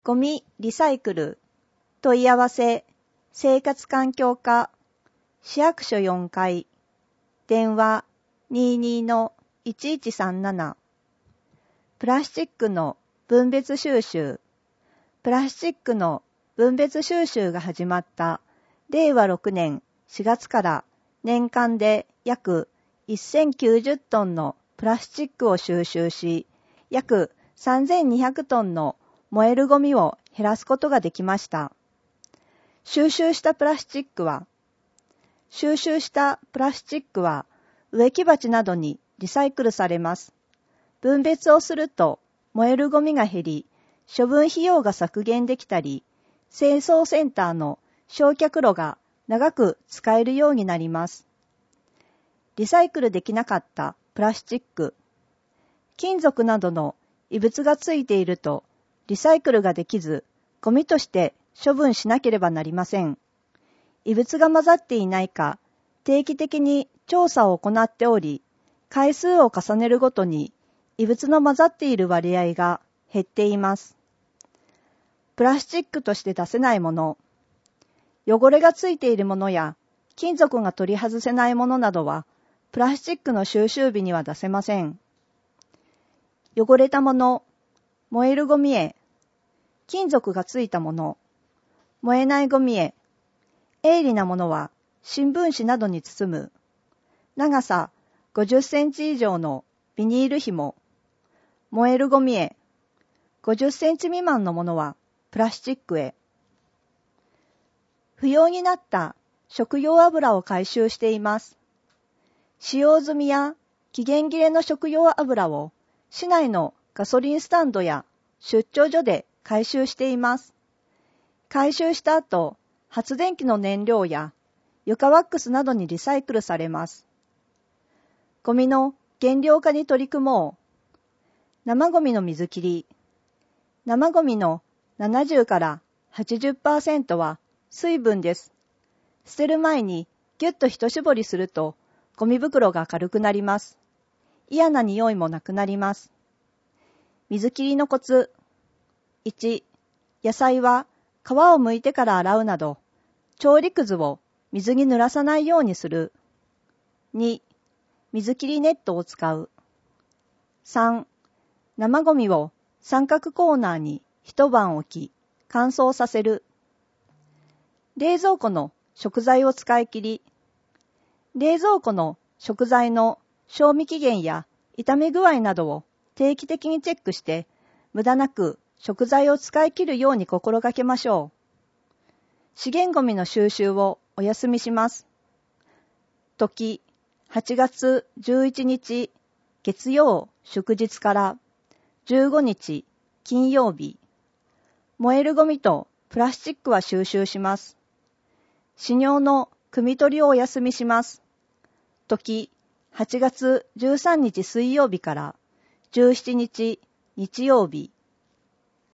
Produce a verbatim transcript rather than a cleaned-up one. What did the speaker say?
ゴミリサイクル問い合わせ生活環境課市役所よんかい電話 にじゅうにのいちいちさんなな プラスチックの分別収集プラスチックの分別収集が始まったれいわろくねんしがつから年間で約せんきゅうじゅっトンのプラスチックを収集し、約さんぜんにひゃくトンの燃えるゴミを減らすことができました。収集したプラスチックは、収集したプラスチックは植木鉢などにリサイクルされます。分別をすると燃えるゴミが減り、処分費用が削減できたり、清掃センターの焼却炉が長く使えるようになります。リサイクルできなかったプラスチック、金属などの異物がついているとリサイクルができず、ゴミとして処分しなければなりません。異物が混ざっていないか、定期的に調査を行っており、回数を重ねるごとに異物の混ざっている割合が減っています。プラスチックとして出せないもの、汚れがついているものや金属が取り外せないものなどは、プラスチックの収集日には出せません。汚れたもの、燃えるゴミへ、金属がついたもの、燃えないゴミへ、鋭利なものは新聞紙などに包む、長さごじゅっセンチ以上のビニール紐、燃えるゴミへ、ごじゅっセンチ未満のものはプラスチックへ。不要になった食用油を回収しています。使用済みや期限切れの食用油を市内のガソリンスタンドや出張所で回収しています。回収した後、発電機の燃料や床ワックスなどにリサイクルされます。ゴミの減量化に取り組もう。生ゴミの水切り。生ゴミのななじゅうからはちじゅっパーセント は水分です。捨てる前にぎゅっと一絞りするとゴミ袋が軽くなります。嫌な匂いもなくなります。水切りのコツ。いち、野菜は皮を剥いてから洗うなど、調理くずを水に濡らさないようにする。に、水切りネットを使う。さん、生ゴミを三角コーナーに一晩置き、乾燥させる。冷蔵庫の食材を使い切り。冷蔵庫の食材の賞味期限や傷み具合などを定期的にチェックして、無駄なく食材を使い切るように心がけましょう。資源ゴミの収集をお休みします。時、はちがつじゅういちにち月曜祝日からじゅうごにち金曜日。燃えるゴミとプラスチックは収集します。飼料の汲み取りをお休みします。時、はちがつじゅうさんにち水曜日からじゅうしちにち日曜日。